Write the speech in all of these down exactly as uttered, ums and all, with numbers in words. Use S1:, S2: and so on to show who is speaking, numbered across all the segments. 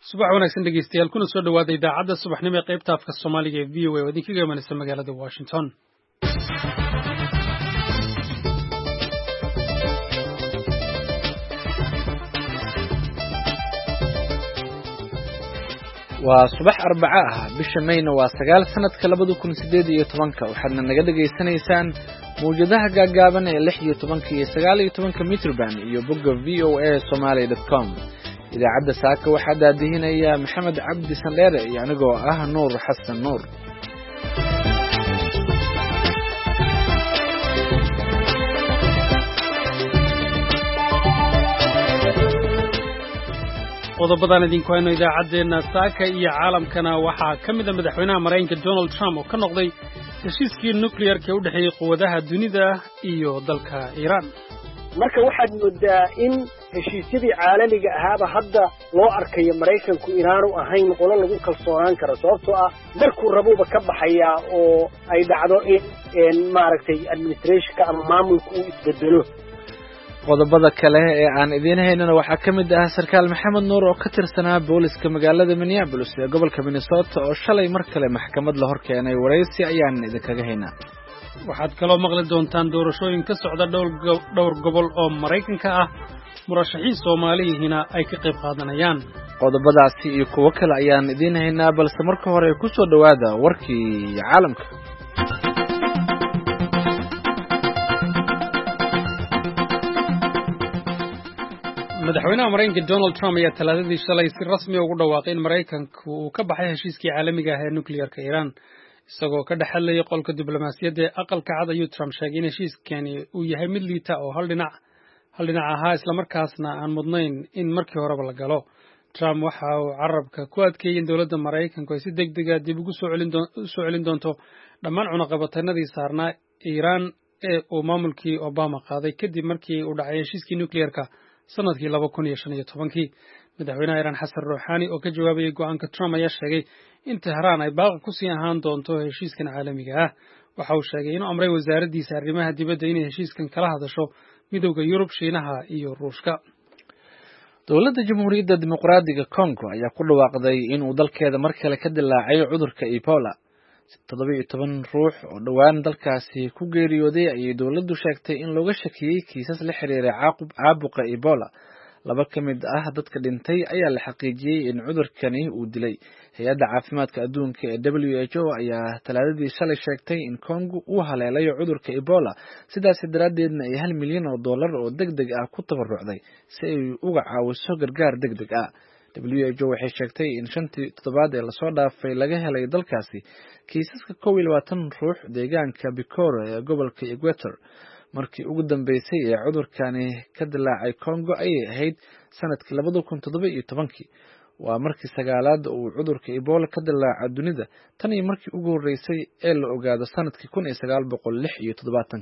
S1: subax wanaagsan dhegeystayaal kuna soo dhawaada idaacadda subaxnimo ee qaybta afka Soomaaliga ee V O A oo idinkaga imanaysa magaalada Washington.
S2: waa subax arbaca ah bisha Mayna waa sagaal sanadka laba kun iyo siddeed iyo toban waxaadna naga dhageysanaysaan mowjadaha gaagaaban ee lix iyo toban iyo sagaal iyo toban mitrban iyo bogga v o a somali dot com. idaacadda saaka waxaa daadihinaya maxamed cabdi sandheere iyo anigoo ah nuur xasan nuur.
S1: qodobadan idinku hayno idaacadeena saaka iyo caalamkana waxaa ka mid ah madaxweynaha Mareykanka Donald Trump oo ka noqday heshiiskii nuclear-ka u dhaxeeyay quwadaha dunida iyo dalka Iran.
S3: marka waxaad moodaa in heshiisyadii caalamiga ahaaba hadda loo arkayo Mareykanku inaanu ahayn qolo lagu kalsoonaan karo sababtoo ah markuu rabuuba ka baxaya oo ay dhacdo in maaragtay administration-ka ama maamulku uu isbedelo.
S2: qodobada kale ee aan idiin haynana waxaa ka mid ah sarkaal maxamed nuur oo ka tirsanaa booliska magaalada Minneapolis ee gobolka Minnesota oo shalay mar kale maxkamad la hor keenay wareysi ayaan idinkaga haynaa.
S1: waxaad kaloo maqli doontaan doorashooyin ka socda dhowr gobol oo Mareykanka ah murashaxiin Soomaaliyihiina ay ka qayb qaadanayaan.
S2: qodobadaasi iyo kuwo kale ayaan idiin haynaa balse marka hore ku soo dhawaada warkii caalamka.
S1: madaxweynaha Mareykanka Donald Trump ayaa talaadadii shalay si rasmi ah ugu dhawaaqay in Mareykanku uu ka baxay heshiiskii caalamiga ah ee nuclear-ka Iran isagoo ka dhaxalay qolka diblomaasiyadda ee aqalka cad ayuu Trump sheegay in heshiiskani uu yahay mid liita oo hal dhinac hal dhinac ahaa isla markaasna aan mudnayn in markii horeba la galo. Trump waxa uu carabka ku adkeeyay in dowladda Mareykanku ay si degdeg ah dib ugu soo celin doonto soo celin doonto dhammaan cunaqabataynadii saarnaa Iran ee uu maamulkii Obama qaaday kadib markii uu dhacay heshiiskii nuclear-ka sanadkii laba kun iyo shan iyo tobankii. madaxweynaha Iran Xasan Rouhani oo ka jawaabay go'aanka Trump ayaa sheegay in Tehran ay baaqi ku sii ahaan doonto heshiiskan caalamiga ah. waxa uu sheegay inuu amray wasaaraddiisa arrimaha dibadda inay heshiiskan kala hadasho midowga Yurub, Shiinaha iyo Ruushka.
S2: dowladda Jamhuuriyadda Dimuqraadiga Congo ayaa ku dhawaaqday in uu dalkeeda mar kale ka dilaacay cudurka Ebola. toddoba iyo toban ruux oo dhawaan dalkaasi ku geeriyooday ayay dowladdu sheegtay in looga shakiyay kiisas la xiriira caabuqa Ebola. laba ka mid ah dadka dhintay ayaa la xaqiijiyay in cudurkani uu dilay. hay'adda caafimaadka adduunka ee W H O ayaa talaadadii shalay sheegtay in Congo uu haleelay cudurka Ebola sidaas daraaddeedna ay hal milyan oo dollar oo degdeg ah ku tabarucday si ay uga caawiso gargaar degdeg ah. W H O waxay sheegtay in shantii toddobaad ee lasoo dhaafay laga helay dalkaasi kiisaska kow iyo labaatan ruux deegaanka Bikoro ee gobolka Equator. markii ugu dambeysay ee cudurkani ka dilaacay Congo ayay ahayd sanadkii laba kun iyo toddoba iyo toban. waa markii sagaalaad uu cudurka Ebola ka dilaaca dunida tan iyo markii ugu horeysay ee la ogaado sanadkii kun iyo sagaal boqol lix iyo toddobaatan.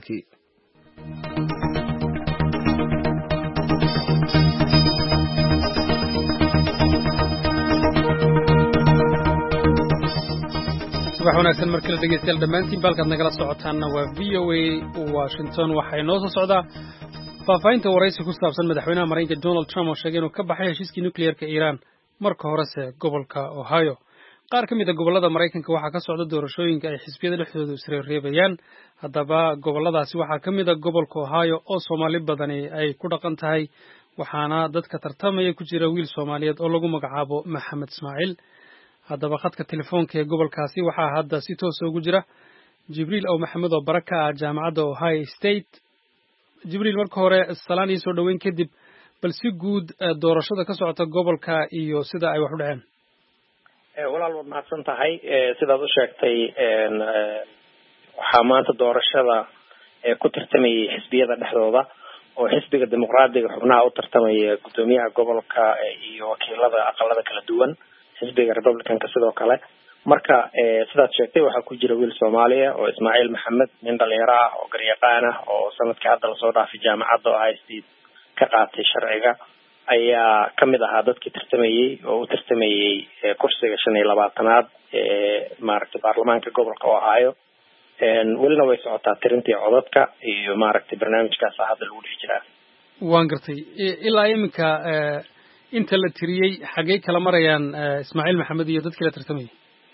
S1: subax wanaagsan mar kale dhegeystayaal dhammaantiin baalkaad nagala socotaanna waa V O A Washington. waxay noo soo socdaa faahfaahinta waraysi ku saabsan madaxweynaha Mareykanka Donald Trump oo sheegay inuu ka baxay heshiiskii nuclear-ka Iran marka horese gobolka Ohio. qaar ka mid ah gobollada Mareykanka waxaa ka socda doorashooyinka ay xisbiyada dhexdooda isreereebayaan. haddaba gobolladaasi waxaa ka mid ah gobolka Ohio oo Soomaali badani ay ku dhaqan tahay waxaana dadka tartamaya ku jira wiil Soomaaliyeed oo lagu magacaabo Maxamed Ismaaciil. haddaba khadka telefoonka ee gobolkaasi waxaa hadda si toos ugu jira Jibriil Aw Maxamed oo baraka ah jaamacadda Ohio State. Jibriil, marka hore salaan iyo soo dhaweyn kadib bal si guud doorashada ka socota gobolka iyo sida ay wax u dhaceen.
S4: ee walaal waad mahadsan tahay sidaad u sheegtay waxaa maanta doorashada ee ku tartamayay xisbiyada dhexdooda oo xisbiga dimuqraadiga xubnaha u tartamaya gudoomiyaha gobolka iyo wakiilada aqalada kala duwan xisbiga Republicanka sidoo kale. marka sidaad sheegtay waxaa ku jira wiil Soomaaliya oo Ismaaciil Maxamed, nin dhalinyaro ah oo garyaqaan ah oo sanadkii hadda lasoo dhaafay jaamacadda Ohio State ka qaatay sharciga ayaa ka mid ahaa dadkii tartamayay oo u tartamayay kursiga shan iyo labaatanaad ee maaragtay baarlamaanka gobolka Ohio. welina way socotaa tirintii codadka iyo maaragtay barnaamijkaas hadda lagu dhex jiraa.
S1: waan gartay ilaa iminka inta la tiriyey xaggay kala marayaan Ismaaciil Maxamed iyo dadkii la tartamayay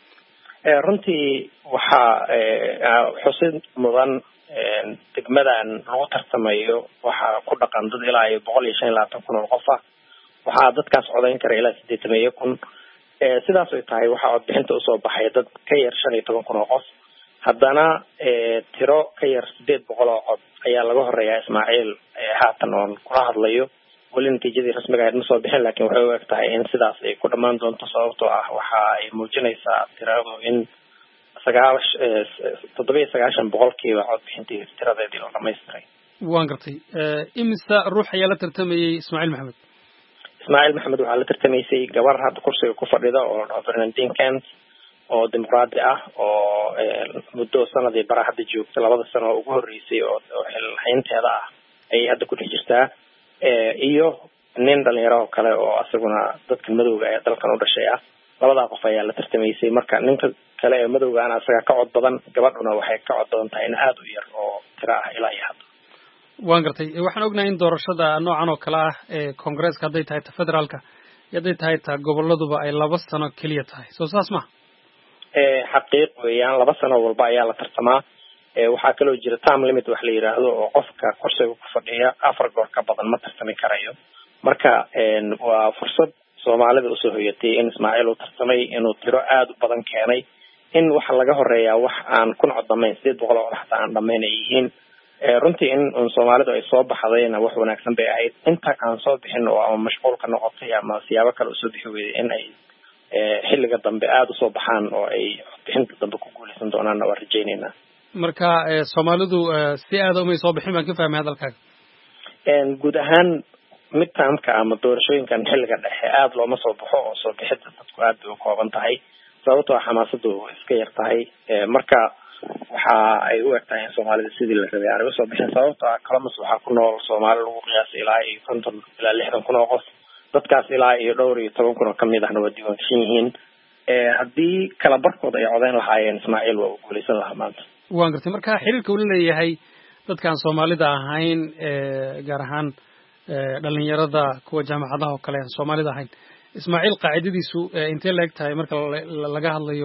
S4: runtii waxaa xusid mudan degmadan lagu tartamayo waxaa ku dhaqan dad ilaa iyo boqol iyo shan iyo labaatan kun oo qof ah waxaa dadkaas codayn kara ilaa siddeetan iyo kun sidaas ay tahay waxaa codbixinta usoo baxay dad ka yar shan iyo toban kun oo qof haddana tiro ka yar sideed boqol oo cod ayaa laga horeeyaa Ismaaciil haatan oon kula hadlayo weli natiijadii rasmiga ahayd ma soo bixin laakiin waxay u eg tahay in sidaas ay ku dhammaan doonto sababtoo ah waxa ay muujinaysaa tiradu in sagaal toddoba iyo sagaashan boqolkiiba codbixintii tiradeedii la dhamaystiray
S1: waan gartay imisa ruux ayaa la tartamayay Ismaaciil Maxamed
S4: Ismaaciil Maxamed waxaa la tartamaysay gabar hadda kursiga ku fadhida oo Bernardine Kent oo dimuqraadi ah oo muddo sanadii bara hadda joogta labada sano oo ugu horreysay oo xilhaynteeda ah ayay hadda ku dhex jirtaa iyo nin dhalinyaro oo kale oo asaguna dadka madowga ee dalkan u dhashay ah labadaa qof ayaa la tartamaysay marka ninka kale ee madowga ana asaga ka cod badan gabadhuna waxay ka cod badan tahay in aad u yar oo tiro ah ilaa iyo hadda
S1: waan gartay waxaan ognahay in doorashada noocan oo kale ah ee Congress-ka hadday tahay ta federaalka iyo hadday tahay ta goboladuba ay laba sano keliya tahay soo saas ma
S4: xaqiiq weeyaan laba sano walba ayaa la tartamaa waxaa kaloo jira time limit wax la yiraahdo oo qofka kursiga ku fadhiya afar goor ka badan ma tartami karayo marka waa fursad Soomaalida usoo hoyatay in Ismaaciil uu tartamay inuu tiro aad u badan keenay in waxa laga horeeyaa wax aan kun cod dhamayn sideed boqol oo xataa aan dhamayn ay yihiin runtii in Soomaalidu ay soo baxdayna wax wanaagsan bay ahayd inta aan soo bixin oo ama mashquul ka noqotay ama siyaabo kale usoo bixi weeyay in ay xilliga dambe aad u soo baxaan oo ay bixinta dambe ku guuleysan doonaan waa rajaynaynaa
S1: marka Soomaalidu si aad u may soo bixin baan ka fahmay hadalkaaga
S4: een guud ahaan midtaamka ama doorashooyinkan xilliga dhexe aad looma soo baxo oo soo bixida dadku aad bay u kooban tahay sababtoo ah xamaasadu iska yar tahay marka waxa ay u eg tahay in Soomaalida sidii la rabay aan uga soo bixin sababtoo ah Columbus waxaa ku nool Soomaali lagu qiyaasay ilaa iyo konton ilaa lixdan kun oo qof dadkaas ilaa iyo dhowr iyo toban kun oo kamid ahna waa diiwaan gashan yihiin haddii kala barkood ay codeyn lahaayeen Ismaaciil waa u guuleysan lahaa maanta
S1: waan gartay marka xiriirka uu leeyahay dadkaan Soomaalida ahayn gaar ahaan dhalinyarada kuwa jaamacadaha oo kale aan Soomaalida ahayn Ismaaciil qaacidadiisu intee la eg tahay marka laga hadlayo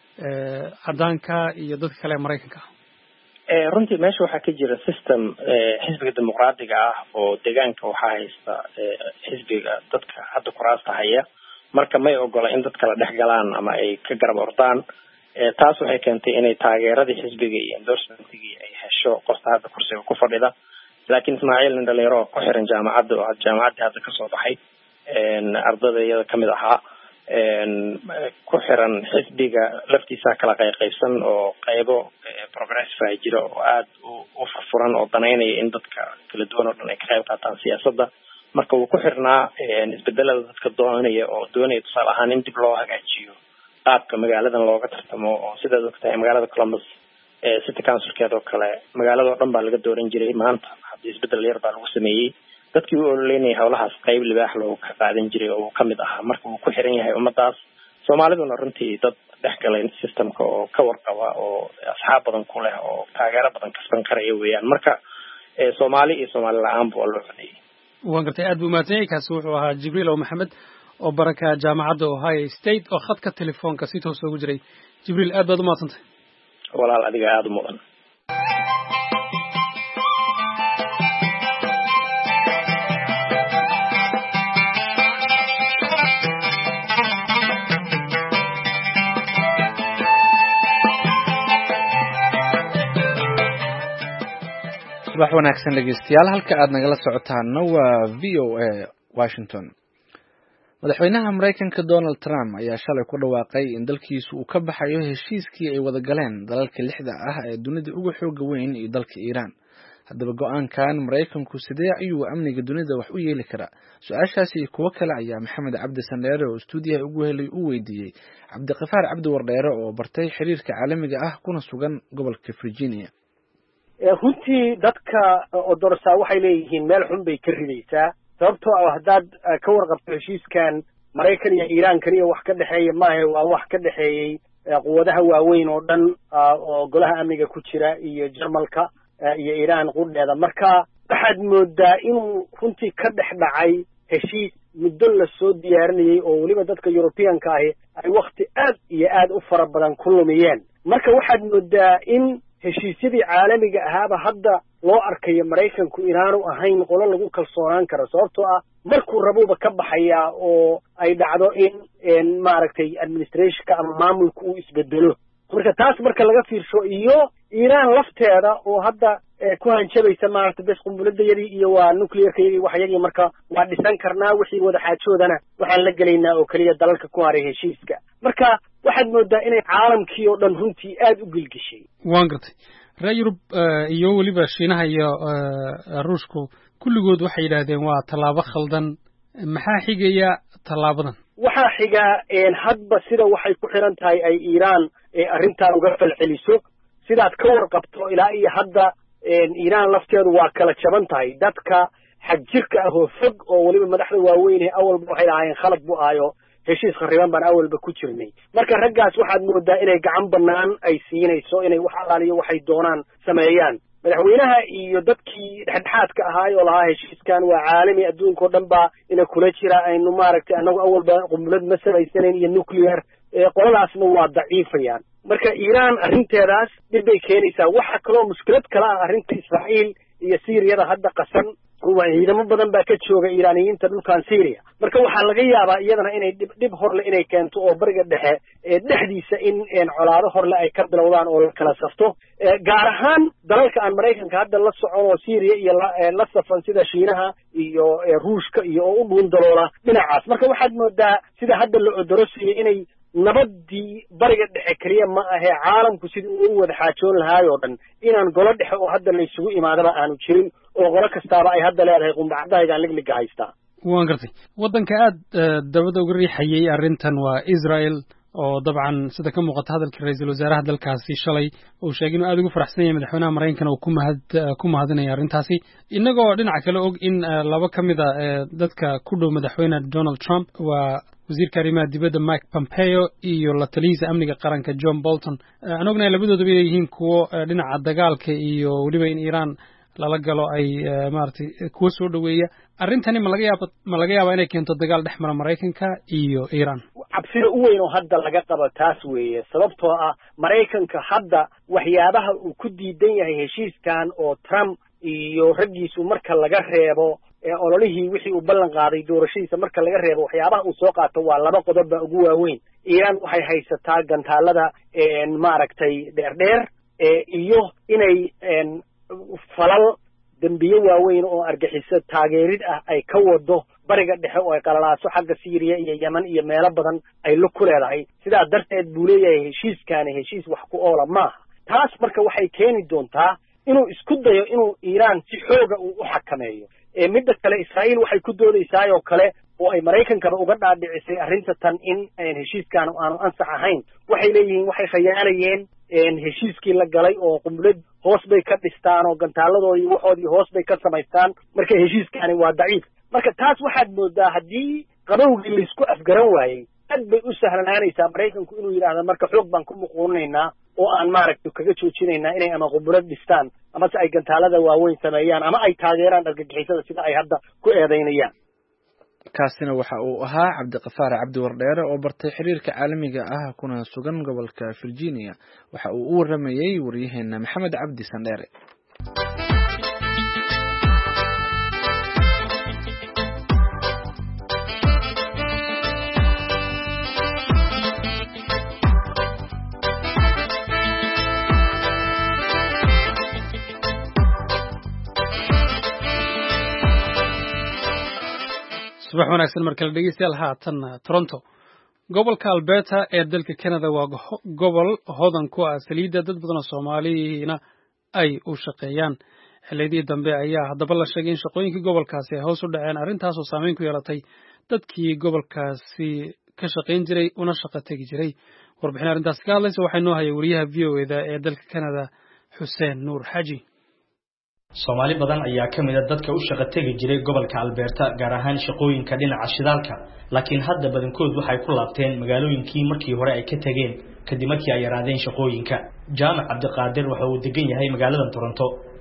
S1: cadaanka iyo dadka kale Mareykanka
S4: ee runtii meesha waxaa ka jira system xisbiga dimuqraadiga ah oo deegaanka waxaa haysta xisbiga dadka hadda kuraasta haya marka may ogola in dad kala dhex galaan ama ay ka garab ordaan taas waxay keentay inay taageeradii xisbiga iyo endorsementigii ay hesho qofta hadda kursiga ku fadhida laakiin Ismaaciil nin dhalinyaro ku xiran jaamacadda oo jaamacadda hadda ka soo baxay ardayda kamid ahaa ku xiran xisbiga laftiisa kala qaybsan oo qaybo progressive ah jira oo aad u furfuran oo danaynaya in dadka kala duwan oo dhan ay ka qayb qaataan siyaasadda marka uu ku xirnaa isbedelada dadka doonaya oo doonaya tusaale ahaan in dib loo hagaajiyo qaabka magaaladan looga tartamo oo sidaad ogtahay magaalada Columbus city councilkeeda oo kale magaalada oo dhan baa laga dooran jiray maanta haddii isbedel yar baa lagu sameeyey dadkii u ololeynayay howlahaas qayb libaax loogu ka qaadan jiray oo ka mid ahaa marka uu ku xiran yahay ummadaas Soomaaliduna runtii dad dhexgalay systemka oo ka warqaba oo asxaab badan ku leh oo taageero badan kasban karaya weeyaan marka Soomaali iyo Soomaali la'aan buu loo fadhiyay
S1: waan gartay aad buu maatay kaas wuxuu ahaa Jibriil oo Maxamed oo baraka jaamacadda Ohio State oo khadka telefoonka si toos ugu jiray Jibriil aad baad u maadsantahay
S4: walaal adiga aad u mudan
S2: subax wanaagsan dhegeystayaal halka aad nagala socotaana waa V O A Washington madaxweynaha Mareykanka Donald Trump ayaa shalay ku dhawaaqay in dalkiisu uu ka baxayo heshiiskii ay wada galeen dalalka lixda ah ee dunida ugu xooga weyn iyo dalka Iran haddaba go'aankan Mareykanku sidee ayuu amniga dunida wax u yeeli karaa su'aashaasi iyo kuwa kale ayaa Maxamed Cabdi Sandheere oo stuudiyaha ugu helay u weydiiyey Cabdiqafaar Cabdi Wardheere oo bartay xiriirka caalamiga ah kuna sugan gobolka Virginia
S3: runtii dadka odorsaa waxay leeyihiin meel xun bay ka ridaysaa sababtoo ah haddaad ka warqabto heshiiskan Mareykan iyo Iiraan iyo wax ka dhexeeya maahe waa wax ka dhexeeyey quwadaha waaweyn oo dhan oo golaha amniga ku jira iyo Jarmalka iyo Iiraan qudheeda marka waxaad moodaa inuu runtii ka dhex dhacay heshiis muddo la soo diyaarinayay oo weliba dadka European-ka ahi ay waqti aad iyo aad u fara badan ku lumiyeen marka waxaad moodaa in heshiisyadii caalamiga ahaaba hadda loo arkayo Maraykanku inaanu ahayn qolo lagu kalsoonaan karo sababtoo ah markuu rabuuba ka baxayaa oo ay dhacdo in maaragtay administration-ka ama maamulku uu isbedelo marka taas marka laga fiirsho iyo Iran lafteeda oo hadda ku hanjabaysa maaragtay bas qumbuladayadii iyo waa nuclear-kayagii waxyagii marka waa dhisan karnaa wixii wada xaajoodana waxaan la gelaynaa oo kaliya dalalka ku haray heshiiska marka waxaad moodaa inay caalamkii oo dhan runtii aad u gilgishay
S1: waan gartay reer Yurub iyo weliba Shiinaha iyo Ruushku kulligood waxay yidhaahdeen waa tallaabo khaldan maxaa xigaya tallaabadan
S3: waxaa xiga hadba sida waxay ku xiran tahay ay Iran arrintan uga falceliso sidaad ka warqabto ilaa iyo hadda Iran lafteedu waa kala jaban tahay dadka xajirka ah oo fog oo waliba madaxda waaweyn ee awalba waxay lahaayeen khalad buu aayo heshiis khariban baan awalba ku jirnay marka raggaas waxaad moodaa inay gacan banaan ay siinayso inay wax alaaliyo waxay doonaan sameeyaan madaxweynaha iyo dadkii dhexdhexaadka ahaay oo lahaa heshiiskan waa caalami adduunka oo dhan baa ina kula jira aynu maaragtay annagu awalba qumulad ma samaysanayn iyo nuclear qoladaasna waa daciifayaan marka Iran arrinteedaas dib bay keenaysaa waxa kaloo mushkilad kale ah arrinta Israa'iil iyo Siiriyada hadda qasan waa ciidamo badan baa ka jooga Iiraaniyiinta dhulkan Syria marka waxa laga yaabaa iyadana inay dib dib horle inay keento oo bariga dhexe ee dhexdiisa in een colaado horle ay ka bilowdaan oo la kala safto gaar ahaan dalalka aan Mareykanka hadda la socon oo Syria iyo la safan sida Shiinaha iyo Ruushka iyo oo u dhuun daloola dhinacaas marka waxaad moodaa sida hadda la odorosiyay inay nabadii bariga dhexe kaliya ma aha caalamku sidii uu wada xaajoon lahaay oo dhan inaan golo dhexe oo hadda la isugu imaadaba aanu jirin oo golo kastaaba ay hadda leedahay qumbacadayga ligliga haysta
S1: waan gartay wadanka aad dabada uga riixayay arrintan waa Israel oo dabcan sida ka muuqata hadalka ra'iisul wasaaraha dalkaasi shalay uu sheegay inuu aad ugu faraxsan yahay madaxweynaha Mareykanka oo ku mahad ku mahadinaya arrintaasi inagoo dhinaca kale og in laba kamid ah dadka ku dhow madaxweynaha Donald Trump waa wasiirka arrimaha dibadda Mike Pompeo iyo la taliyihiisa amniga qaranka John Bolton anaguna labadooduba ay yihiin kuwo dhinaca dagaalka iyo waliba in Iran lala galo ay maartay kuwa soo dhaweeya arrintani ma laga yaabo ma laga yaabo inay keento dagaal dhex mara Mareykanka iyo Iran
S3: cabsida u weyn oo hadda laga qabo taas weeye sababtoo ah Mareykanka hadda waxyaabaha uu ku diidan yahay heshiiskan oo Trump iyo raggiisu marka laga reebo ee ololihii wixii uu ballan qaaday doorashadiisa marka laga reebo waxyaabaha uu soo qaato waa laba qodob ba ugu waaweyn Iran waxay haysataa gantaalada ee maaragtay dheer dheer ee iyo inay falal dambiye waaweyn oo argaxiso taageerid ah ay ka wado bariga dhexe oo ay qalalaaso xagga Syria iyo Yemen iyo meelo badan ay la ku leedahay sidaa darteed buu leeyahay heshiiskan heshiis wax ku oola maaha taas marka waxay keeni doontaa inuu isku dayo inuu Iran si xooga uu u xakameeyo ee midda kale Israa'iil waxay ku doodaysaa oo kale oo ay Mareykanka uga dhaadhicisay arrinta tan in ay heshiiskan aanu ansax ahayn waxay leeyihiin waxay khayaalayeen in heshiiskii la galay oo qumlad hoos bay ka dhistaan oo gantaaladoodii waxoodii hoos bay ka samaystaan marka heshiiskani waa daciif marka taas waxaad moodaa haddii qabowgii la isku afgaran waayay aad bay u sahlanaanaysaa Mareykanku inuu yiraahdo marka xoog baan ku muquunaynaa oo aan maaragtay kaga joojinaynaa inay ama qumlad dhistaan ama si ay gantaalada waaweyn sameeyaan ama ay taageeraan argagixisada sida ay hadda ku eedeynayaan
S2: kaasina waxa uu ahaa Cabdiqafaar Cabdi Wardheere oo bartay xiriirka caalamiga ah kuna sugan gobolka Virginia waxa uu u waramayay wariyaheena Maxamed Cabdi Sandheere
S1: subax wanaagsan markale dhegeystayaal haatan Toronto gobolka Alberta ee dalka Canada waa gobol hodan ku ah saliidda dad badan oo Soomaaliyiina ay u shaqeeyaan xilladii dambe ayaa haddaba la sheegay in shaqooyinkii gobolkaasi ay hoos u dhaceen arrintaas oo saameyn ku yeelatay dadkii gobolkaasi ka shaqeyn jiray una shaqo tagi jiray warbixin arrintaas ka hadlaysa waxay noo hayay wariyaha V O A ee dalka Canada Xuseen Nuur Xaji
S5: Soomaali badan ayaa ka mid ah dadka u shaqo tagi jiray gobolka Alberta gaar ahaan shaqooyinka dhinaca shidaalka laakiin hadda badankood waxay ku laabteen magaalooyinkii markii hore ay ka tageen kadib markii ay yaraadeen shaqooyinka Jaamac Cabdiqaadir waxa uu degan yahay magaalada Toronto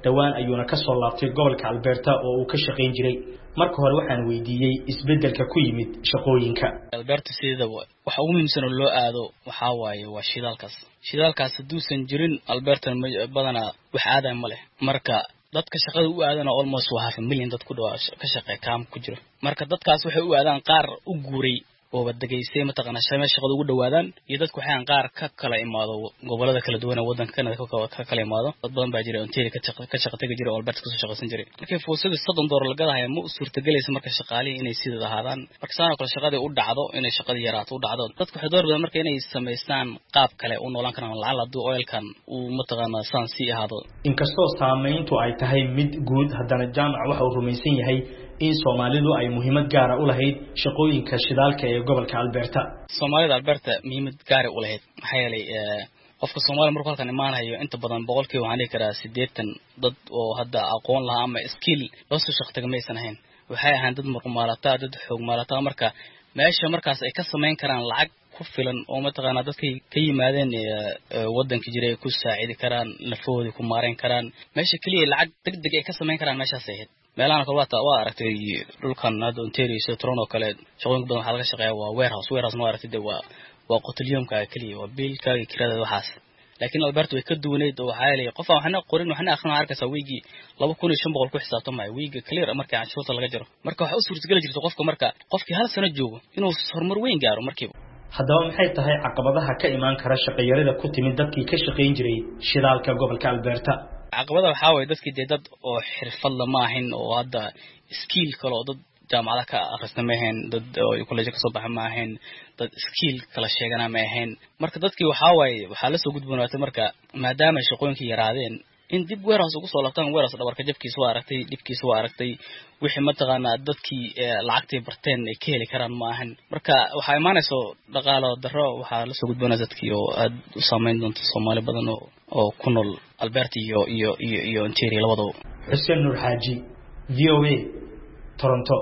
S5: dhawaan ayuuna ka soo laabtay gobolka Alberta oo uu ka shaqayn jiray marka hore waxaan weydiiyay isbedelka ku yimid shaqooyinka
S6: Alberta sida waxa ugu muhiimsan oo loo aado waxa waaye waa shidaalkaas shidaalkaas haduusan jirin Alberta badana wax aadan ma leh marka dadka shaqada u aadana almost waa half million dad ku dhaw ka shaqeey kaam ku jiro marka dadkaas waxay u aadaan qaar u guuray oo badageysay mataqana shaqada shaqada ugu dhawaadaan iyo dadku waxaan qaar ka kala imaado gobolada kala duwan ee wadanka Canada ka kala imaado dad badan baa jira Ontario ka shaqo ka shaqo tagi jiray oo Alberta ka soo shaqaysan jiray markay fursad soddon dollar la gadahay ma u suurtagelaysa marka shaqaalihi inay sidoo ahaadaan marka saano kala shaqada u dhacdo inay shaqada yaraato u dhacdo dadku waxay door bidaan marka inay sameystaan qaab kale oo noolan karaan lacag haduu oilkan uu mataqana saan si ahaado
S5: inkastoo saameyntu ay tahay mid guud haddana jaamac waxa uu rumaysan yahay in Soomaalidu ay muhiimad gaar ah u lahayd shaqooyinka shidaalka ee gobolka Alberta
S6: Soomaalida Alberta muhiimad gaar ah u lahayd maxay yeelay qofka Soomaaliya markuu halkan imaanayo inta badan boqolkiiba waxaan dhihi karaa siddeetan dad oo hadda aqoon lahaa ama skill loo soo shaqo maysan ahayn waxay ahaan dad maalata dad xoog maalata marka meesha markaas ay ka sameyn karaan lacag ku filan oo mataqaana dadkay ka yimaadeen wadanka jiray ku saacidi karaan lafooda ku maareen karaan meesha kaliya lacag degdeg ay ka sameyn karaan meeshaas ay meelaha kale waa waa aragtay dhulkan hadda Ontario iyo Toronto kale shaqooyin badan waxa laga shaqeeyaa waa warehouse warehouse ma aragtay waa waa qotliyumka kaliya waa biilka iyo kirada waxaas laakiin Alberta way ka duwaneed oo waxa leeyahay qof waxna qorin waxna akhrin arkaysa weegi laba kun iyo shan boqol ku xisaabtamay weegi clear marka canshuurta laga jiro marka waxa u suurtagal jirto qofka marka qofkii hal sano joogo inuu horumar weyn gaaro markiiba
S5: haddaba maxay tahay caqabadaha ka iman kara shaqeeyada ku timid dadkii ka shaqeyn jiray shidaalka gobolka Alberta
S6: caqabada waxa way dadkii dad oo xirfad la maahin oo hadda skill kale oo dad jaamacada ka akhrisnameen dad oo college ka soo baxay maahin dad skill kala sheegana maahin marka dadkii waxa way waxa la soo gudboonaatay marka maadaama shaqooyinkii yaraadeen in dib warehouse ugu soo laabtaan warehouse dhabarka jabkiisa waa aragtay dibkiisa waa aragtay wixii mataqaana dadkii lacagtay barteen ay ka heli karaan maahan marka waxa imaanayso dhaqaalo darro waxa la soo gudboonaatay dadkii oo aad u saameyn doonto Soomaali badan oo oo ku nool Alberta iyo iyo iyo iyo Ontario labadaba
S5: Xuseen Nur Xaaji V O A Toronto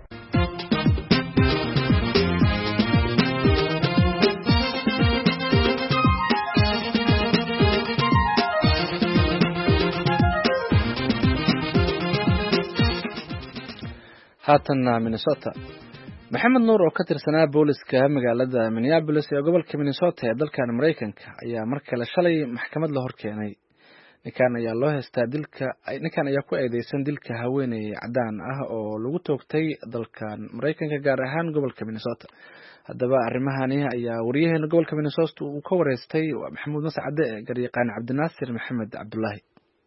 S2: haatan Minnesota Maxamed Nuur oo ka tirsanaa booliska magaalada Minneapolis ee gobolka Minnesota ee dalkan Mareykanka ayaa mar kale shalay maxkamad la hor keenay ninkan ayaa loo heystaa dilka ninkan ayaa ku eedeysan dilka haweeney cadaan ah oo lagu toogtay dalkan Mareykanka gaar ahaan gobolka Minnesota haddaba arrimahani ayaa wariyaheena gobolka Minnesota uu ka wareystay Maxamuud Mascade ee garyaqaan Cabdinaasir Maxamed Cabdullaahi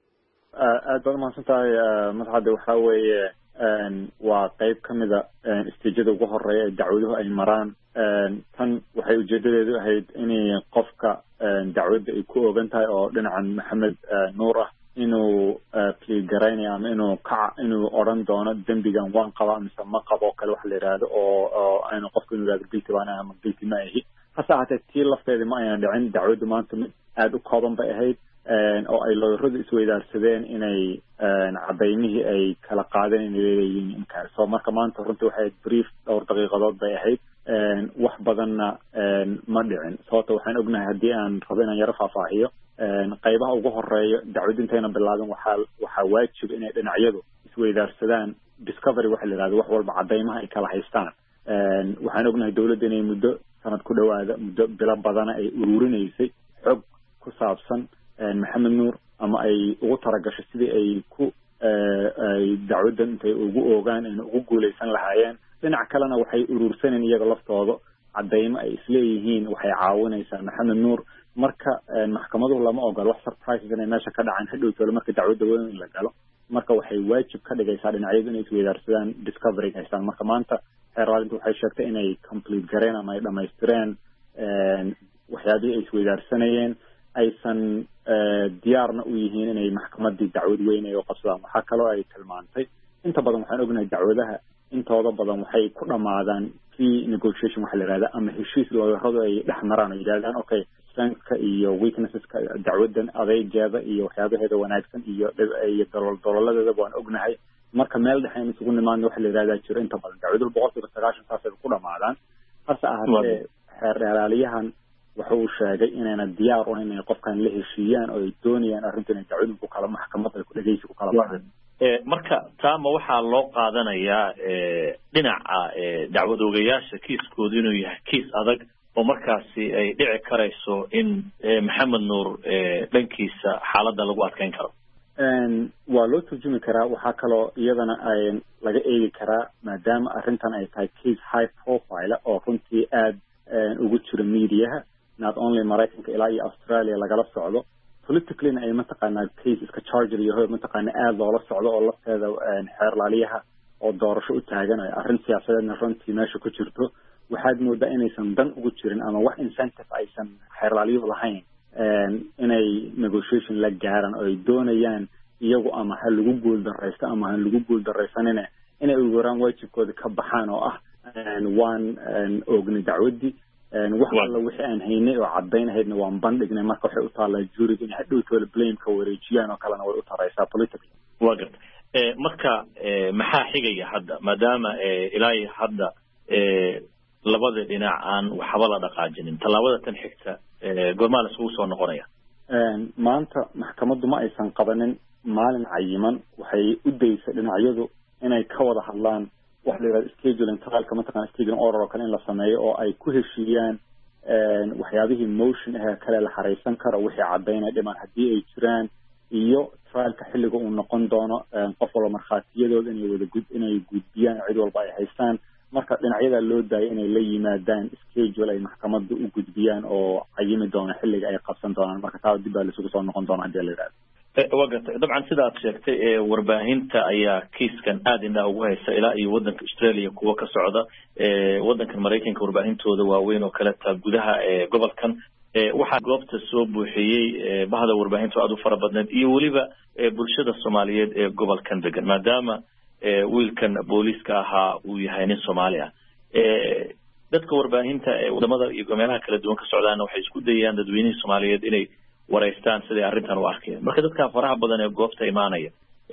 S7: aad baad mahadsantahay Mascade waxa weeye waa qayb kamida istijada ugu horeeya ee dacwaduhu ay maraan tan waxay ujeedadeedu ahayd in qofka dacwadda ay ku ogan tahay oo dhinacan Maxamed Nuur ah inuu plea garaynayo ama inuu ka inuu oran doono dambigan waan qaba mise ma qabo kale wax la yiraahdo oo ayna qofku inuu yiraahdo guilty baan ama guilty ma ahi hasa ahaatee tii lafteeda ma ayna dhicin dacwaddu maanta aad u kooban bay ahayd oo ay looyaradu isweydaarsadeen inay cadaymihii ay kala qaadeen inay leeyihiin inkaar soo marka maanta runtii waxay brief dhowr daqiiqadood bay ahayd wax badanna ma dhicin sababta waxaan ognahay haddii aan rabo inaan yaro faahfaahiyo qaybaha ugu horeeya dacwad intayna bilaabin waxaa waxaa waajib inay dhinacyadu isweydaarsadaan discovery waxa la yidhahdo wax walba cadaymaha ay kala haystaan waxaan ognahay dawladda inay muddo sanad ku dhawaada muddo bilo badana ay ururinaysay xog ku saabsan Maxamed Nuur ama ay ugu talagashay sidii ay ku ay dacwaddan intay ugu oogaan in ugu guuleysan lahaayeen dhinac kalena waxay urursaneen iyaga laftooda cadaymo ay isleeyihiin waxay caawinaysaa Maxamed Nuur marka maxkamaduhu lama ogol wax surprises inay meesha ka dhacaan hadhow tolo marka dacwadda weyn la galo marka waxay waajib ka dhigaysaa dhinacyadu inay isweydaarsadaan discovery haystaan marka maanta xeeraalintu waxay sheegtay inay complete gareen ama ay dhamaystireen waxyaabihii ay isweydaarsanayeen aysan diyaarna u yihiin inay maxkamadii dacwad weyn ay u qabsadaan waxaa kaloo ay tilmaantay inta badan waxaan ognahay dacwadaha intooda badan waxay ku dhamaadaan key negotiation waxa la yidhahda ama heshiis looyaradu ay dhex maraan oo yidhahdaan okay strengthka iyo weaknesseska dacwaddan adeygeeda iyo waxyaabaheeda wanaagsan iyo iyo dolol dololadeeda waan ognahay marka meel dhexe in isugu nimaadna waxa la yidhahdaa jiro inta badan dacwaduhu boqolkiiba sagaashan saasay ku dhamaadaan hase ahaatee xeer dheeraaliyahan waxa uu sheegay inayna diyaar u ahayn inay qofkan la heshiiyaan oo ay doonayaan arrintan ay dacwadu ku kala maxkamad ay ku dhageysi ku kala baxeen
S8: marka taama waxaa loo qaadanayaa dhinaca dacwad oogayaasha kiiskoodu inuu yahay kiis adag oo markaasi ay dhici karayso in maxamed nuur dhankiisa xaaladda lagu adkeyn karo
S7: waa loo turjumi karaa waxaa kaloo iyadana ay laga eegi karaa maadaama arrintan ay tahay case high profile oo runtii aad ugu jiro mediaha not only maraykanka ilaa iyo australia lagala socdo politicallyna ay mataqaanaa case iska charger yahay mataqaanaa aad loola socdo oo lafteeda xeer laaliyaha oo doorasho u taagan ay arrin siyaasadeedna runtii meesha ku jirto waxaad moodaa inaysan dan ugu jirin ama wax incentive aysan xeer laaliyuhu lahayn inay negotiation la gaaraan oo ay doonayaan iyagu ama ha lagu guuldaraysto ama ha lagu guuldaraysanina inay ugu yaraan waajibkooda ka baxaan oo ah waan ognay dacwadii wax alla wixii aan haynay oo caddayn ahaydna waan bandhignay marka waxay u taallaa juriga inay hadhowtooda blameka wareejiyaan oo kalena way u taraysaa politically
S8: waa garta marka maxaa xigaya hadda maadaama ilaa hadda labada dhinac aan waxba la dhaqaajinin tallaabada tan xigta goormaa la isugu soo noqonaya
S7: maanta maxkamaddu ma aysan qabanin maalin cayiman waxay u daysay dhinacyadu inay ka wada hadlaan wax la yidhahdo scheduling trialka mataqana scheduling order oo kale in la sameeyo oo ay ku heshiiyaan waxyaabihii motion ah kale la xareysan karo wixii caddaynaya dhiman haddii ay jiraan iyo trialka xilliga uu noqon doono qof walba markhaatiyadooda inay wada gud inay gudbiyaan cid walba ay haystaan marka dhinacyada loo daayay inay la yimaadaan schedule ay maxkamadda u gudbiyaan oo cayimi doona xilliga ay qabsan doonaan marka taa dib baa lisugu soo noqon doona haddii la yidhahdo
S8: waa gartay dabcan sida aad sheegtay warbaahinta ayaa kiiskan aad indhaha ugu haysa ilaa iyo waddanka australia kuwa ka socda waddankan maraykanka warbaahintooda waaweyn oo kale taa gudaha gobolkan waxaa goobta soo buuxiyey bahda warbaahinta aad u fara badneed iyo weliba bulshada soomaaliyeed ee gobolkan degan maadaama wiilkan booliiska ahaa uu yahay nin soomaali ah dadka warbaahinta wadamada iyo meelaha kala duwan ka socdaana waxay isku dayayaan dadweynihii soomaaliyeed inay waraystaan siday arrintan u arkeen marka dadka faraha badan ee goobta imaanaya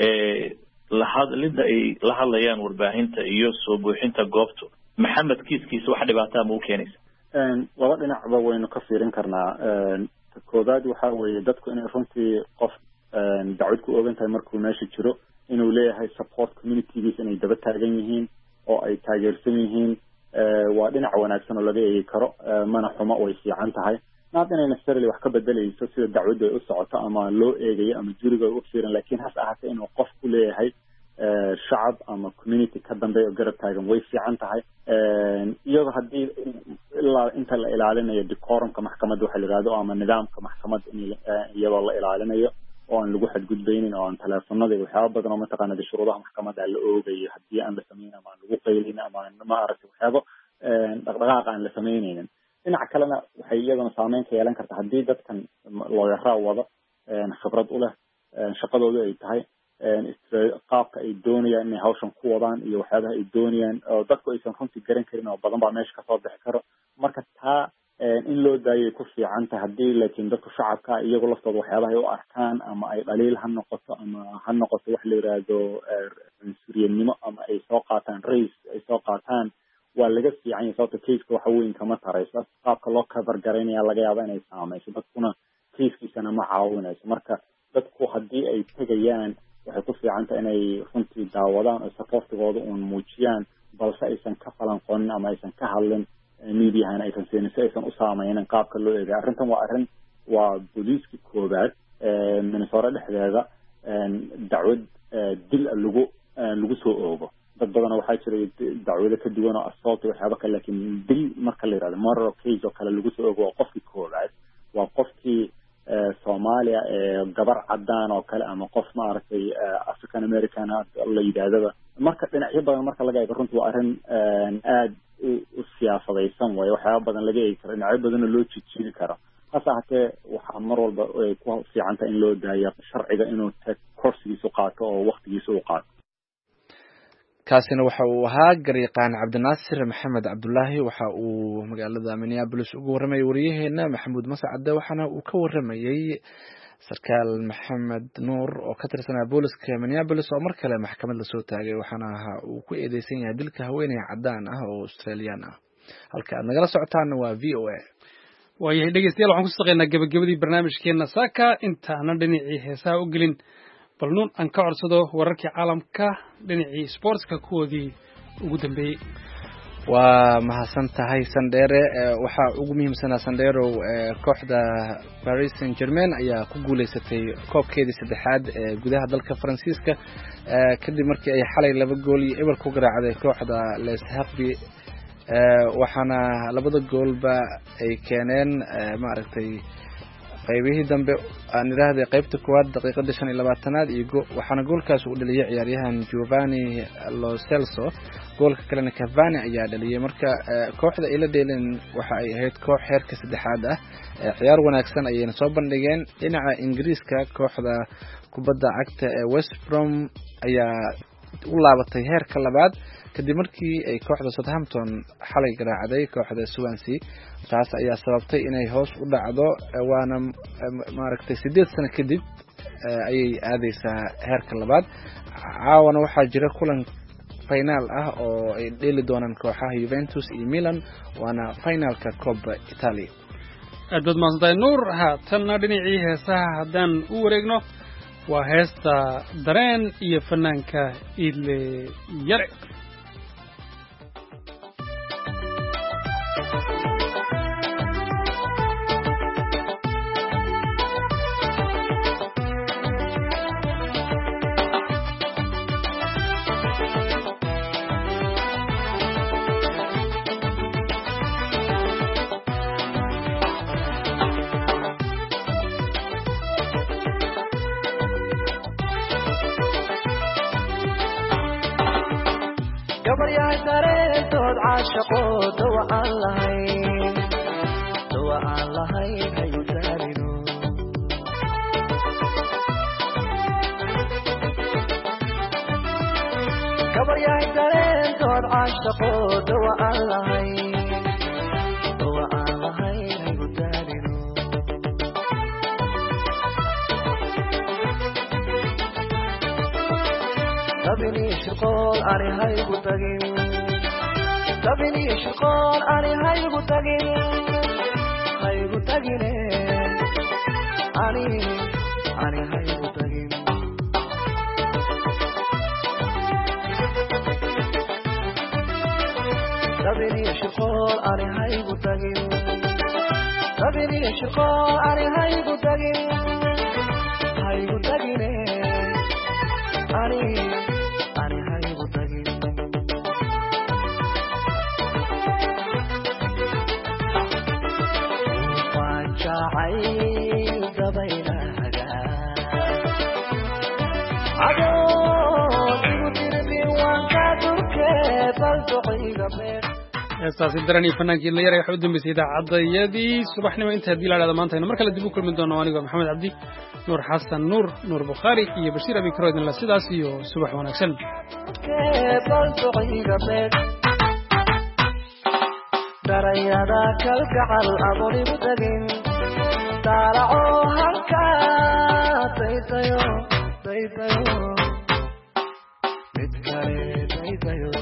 S8: lahadlida ay la hadlayaan warbaahinta iyo soo buuxinta goobtu maxamed kiiskiisa wax dhibaataa ma u keenaysa
S7: laba dhinacba waynu ka fiirin karnaa koobaad waxaa weeye dadku inay runtii qof dacwad ku ogan tahay markuu meesha jiro inuu leeyahay support communitygiisa inay daba taagan yihiin oo ay taageersan yihiin waa dhinac wanaagsan oo laga eegi karo mana xumo way fiican tahay naad inay necessarily wax ka bedelayso sida dacwaddu ay u socoto ama loo eegayo ama juriga ay u fiiran laakiin hase ahaatee inuu qof ku leeyahay shacab ama community ka dambeeya oo garab taagan way fiican tahay iyadoo haddii ilaa inta la ilaalinayo decorumka maxkamadda waxa la yidhahdo ama nidaamka maxkamadda in iyadoo la ilaalinayo oo aan lagu xadgudbaynin oo aan teleefonada iyo waxyaaba badan oo mataqaanada shuruudaha maxkamadda la oogayo haddii aan la samaynin ama aan lagu qaylin ama aan ma aragtay waxyaaba dhaqdhaqaaq aan la samaynaynin dhinaca kalena waxay iyadana saameyn ka yeelan karta haddii dadkan looyaraa wada khibrad u leh shaqadooda ay tahay qaabka ay doonayaan inay hawshan ku wadaan iyo waxyaabaha ay doonayaan oo dadku aysan runtii garan karin oo badan baa meesha kasoo bixi karo marka taa in loo daayay ku fiican tahay haddii laakiin dadku shacabka iyagu laftooda waxyaabaha ay u arkaan ama ay dhaliil ha noqoto ama ha noqoto wax la yidhaahdo cunsuriyadnimo ama ay soo qaataan race ay soo qaataan waa laga fiican yahay sababta caseka waxa weyn kama tarayso qaabka loo cover garaynaya laga yaaba inay saamayso dadkuna casekiisana ma caawinayso marka dadku haddii ay tegayaan waxay ku fiican tahay inay runtii daawadaan oo supportigooda uun muujiyaan balse aysan ka falanqonin ama aysan ka hadlin mediahana aysan siinin si aysan u saameynin qaabka loo eegay arrintan waa arrin waa booliiska koobaad minnesota dhexdeeda dacwad dil lagu lagu soo oogo dad badan waxaa jiray dacwado ka duwan oo assault waxyaaba kale laakiin dil marka la yidhahdo murder case oo kale lagu soo oogo waa qofkii koobaad waa qofkii soomaaliya ee gabar cadaan oo kale ama qof maaragtay african american la yidhaahdaba marka dhinacyo badan marka laga eego runtii waa arrin aad u siyaasadaysan waayo waxyaaba badan laga eegi karo dhinacyo badanoo loo jijiiri karo hase ahatee waxaa mar walba ay ku fiicanta in loo daayo sharciga inuu korsigiisu qaato oo waktigiisa u qaato
S2: kaasina waxa uu ahaa garyaqaan cabdinaasir maxamed cabdulaahi waxa uu magaalada minneapolis uga warramayay wariyaheena maxamuud mascade waxaana uu ka warramayey sarkaal maxamed nuur oo ka tirsanaa booliska minneapolis oo mar kale maxkamad lasoo taagay waxaana uu ku eedeysan yahay dilka haweeney cadaan ah oo australian ah halka aad nagala socotaana waa v o a
S1: waayahay dhegeystayaal waxaan ku shaqeynaa gabagabadii barnaamijkeena saaka intaana dhinacii heesaha u gelin bal nuun aan ka codsado wararkii caalamka dhinacii sportska kuwoodii ugu dambeeyey.
S2: waa mahadsan tahay Sandere. waxaa ugu muhiimsanaa Sandero kooxda Paris Saint-Germain ayaa ku guuleysatay koobkeedii saddexaad ee gudaha dalka Faransiiska kadib markii ay xalay laba gool iyo eber ku garaacday kooxda Les Havre. waxaana labada goolba ay keeneen maaragtay qaybihii dambe aan iraahday qaybta koowaad daqiiqada shan iyo labaatanaad iyo waxaana goolkaas uu dhaliyay ciyaaryahan Giovanni Lo Celso. goolka kalena Cavani ayaa dhaliyay. marka kooxda ay la dheeleen waxa ay ahayd koox heerka saddexaad ah. ciyaar wanaagsan ayayna soo bandhigeen. dhinaca Ingiriiska kooxda kubadda cagta ee West Brom ayaa u laabatay heerka labaad kadib markii ay kooxda Southampton xalay garaacday kooxda Swansea. taas ayaa sababtay inay hoos u dhacdo waana maaragtay sideed sano kadib ayay aadaysaa heerka labaad. caawana waxaa jira kulan final ah oo ay dheeli doonaan kooxaha Juventus iyo Milan waana finalka Coppa Italia.
S1: aad baad mahadsantahay Nuur. haatanna dhinacii heesaha haddaan u wareegno waa heesta dareen iyo fanaanka Idle Yare.
S9: عاشقو دوا الله دوا الله هيو دارينو كبر يا دارين دوا عاشقو دوا الله دوا الله هيو دارينو تبني شقول أري هيو دارينو تبني شقول أنا هاي بتاعين هاي بتاعين أنا أنا هاي بتاعين تبني شقول أنا هاي بتاعين تبني شقول أنا هاي بتاعين هاي بتاعين أنا أنا هاي بتاعين عيل قبيلة
S1: heestaasi darani fanaankiin la yaray waxa u dambeysay idaacadayadii subaxnimo inta haddii la dhahdo maanta aynu mar kale dib u kulmi doono anigoo maxamed cabdi nuur xasan nuur nuur bukhaari iyo bashiir abi karoodin la sidaas iyo subax wanaagsan
S9: darayada kalgacal abori budagin dalaco halka daydayo daydayo mid kale daydayo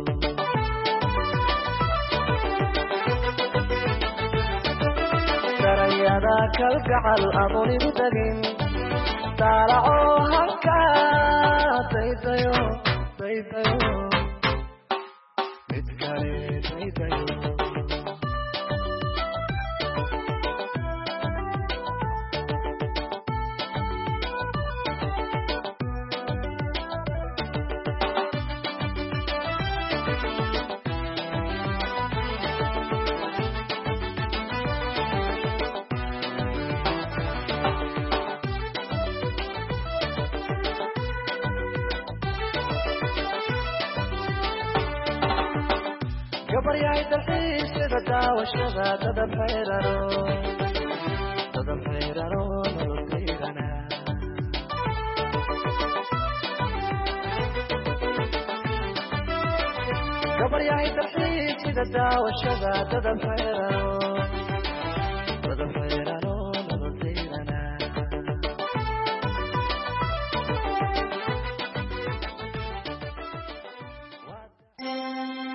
S9: darayada kalgacal abori budagin dalaco halka daydayo daydayo mid kale daydayo وشغا تدب حيرانو تدب حيرانو نلطيغنا قبر يا عيد الحيس إذا دا وشغا تدب حيرانو تدب حيرانو